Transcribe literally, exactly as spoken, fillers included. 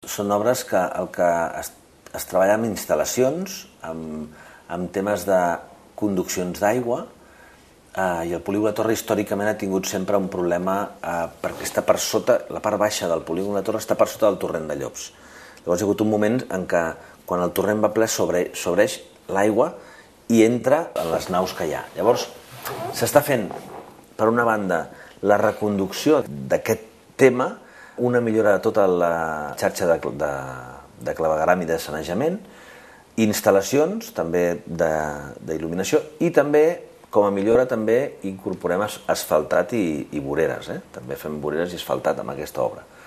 són obres que el que es, es treballa amb instal·lacions, amb, amb temes de conduccions d'aigua, eh, i el polígon La Torre històricament ha tingut sempre un problema eh, perquè està per sota, la part baixa del polígon La Torre està per sota del torrent de Llops. Llavors hi ha hagut un moment en què quan el torrent va ple sobre, sobreix l'aigua i entra en les naus que hi ha. Llavors s'està fent, per una banda, la reconducció d'aquest tema, una millora de tota la xarxa de, de, de clavegueram i de sanejament, instal·lacions també d'il·luminació i també, com a millora, també incorporem asfaltat i, i voreres. Eh? També fem voreres i asfaltat amb aquesta obra.